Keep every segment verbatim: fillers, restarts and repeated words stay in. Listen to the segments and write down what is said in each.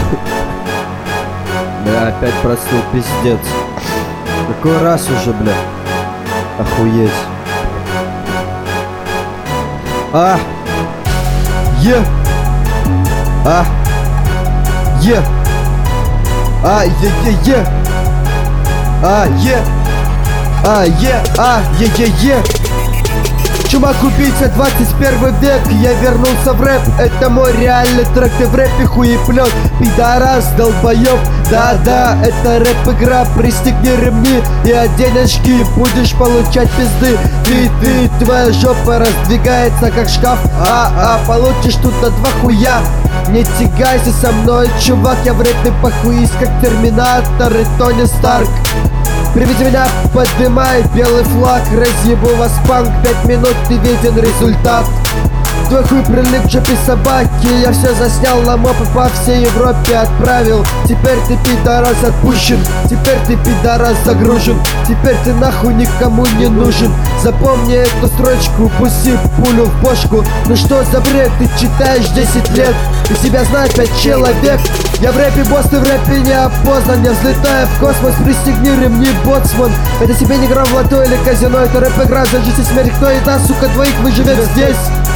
Бля, опять проснул, пиздец. Какой раз уже, бля. Охуеть. А! Е! А! Е! А! Е-е-е! А! Е! А! Е! А! Е-е-е! Чумак-убийца, двадцать первый век, я вернулся в рэп. Это мой реальный трек, ты в рэпе хуеплет. Пидорас, долбоёб, да-да, это рэп-игра. Пристегни ремни и одень очки, будешь получать пизды. Ты, ты, твоя жопа раздвигается как шкаф. А-а, получишь тут на два хуя. Не тягайся со мной, чувак, я в рэпе похуюсь, как Терминатор и Тони Старк. Приведи меня, поднимай белый флаг, разъебу вас панк, пять минут и виден результат. Твой хуй прилип к жопе собаки, я все заснял на мопы по всей Европе отправил. Теперь ты пидорас отпущен, теперь ты пидорас загружен, теперь ты нахуй никому не нужен. Запомни эту строчку, пусти пулю в бошку. Ну что за бред, ты читаешь десять лет, и себя знает пять человек. Я в рэпе босс, ты в рэпе не опознан, я взлетаю в космос, пристегни ремни, боцман. Это тебе не игра в лото или казино, это рэп-игра за жизнь и смерть. Кто из нас, сука, двоих выживет здесь?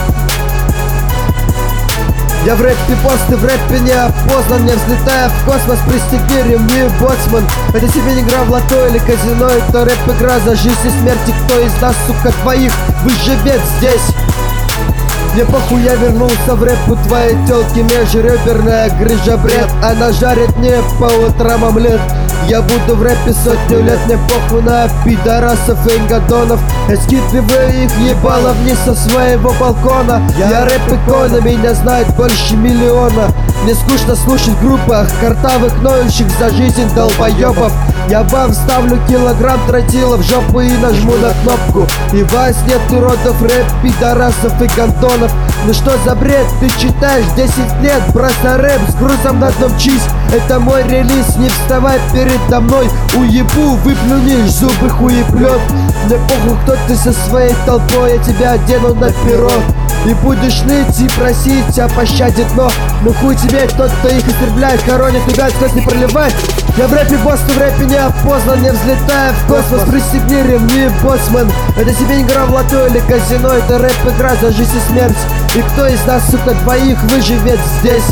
Я в рэпе босс, ты в рэпе не опознан, я взлетаю в космос, пристегни ремни, боцман. Это тебе не игра в лото или казино, это рэп-игра за жизнь и смерть. Кто из нас, сука, двоих выживет здесь? Мне похуй, я вернулся в рэп, у твоей тёлки межреберная грыжа бред. Она жарит мне по утрам омлет. Я буду в рэпе сотню лет, мне похуй на пидорасов и гадонов. Я скидываю их ебало вниз со своего балкона. Я рэп-икона, меня знает больше миллиона. Мне скучно слушать в группах картавых ноющих за жизнь долбоёбов. Я вам ставлю килограмм тротила в жопу и нажму на кнопку. И вас нет уродов, рэп, пидорасов и гандонов. Ну что за бред, ты читаешь десять лет, просто рэп с грузом на дном чиз. Это мой релиз, не вставай передо мной. Уебу, выплюнешь, зубы хуеплет. Мне похуй, кто ты со своей толпой, я тебя одену на перо. И будешь ныть и просить о пощаде дно. Ну хуй тебе, кто-то их истребляет, хоронит, тебя слез не проливает. Я в рэпе босс, ты в рэпе не опознан, я взлетаю в космос, пристегни ремни, боцман. Это тебе не игра в лото или казино, это рэп-игра за жизнь и смерть. И кто из нас, сука, двоих выживет здесь?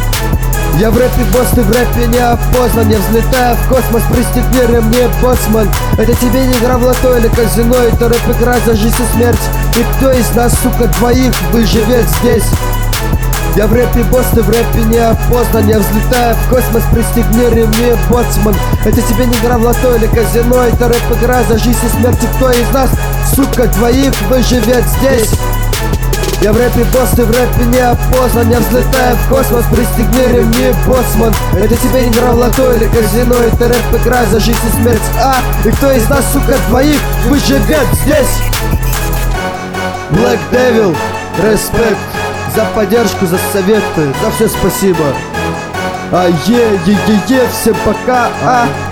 Я в рэпе босс, ты в рэпе не опознан, я взлетаю в космос, пристегни ремни, боцман. Это тебе не игра в лото или казино, это рэп-игра за жизнь и смерть. И кто из нас, сука, двоих выживет здесь? Я в рэпе босс, ты в рэпе не опознан, я взлетаю в космос, пристегни ремни, боцман. Это тебе не игра в лото или казино, это рэп-игра за жизнь и смерть. И кто из нас, сука, двоих выживет здесь? Я в рэпе босс, ты в рэпе не опознан, я взлетаю в космос, пристегни ремни, боцман. Это тебе не игра в лото или казино, это рэп-игра за жизнь и смерть. А, и кто из нас, сука, двоих выживет здесь? Black Devil, респект за поддержку, за советы, за все спасибо. А е е е е всем пока. А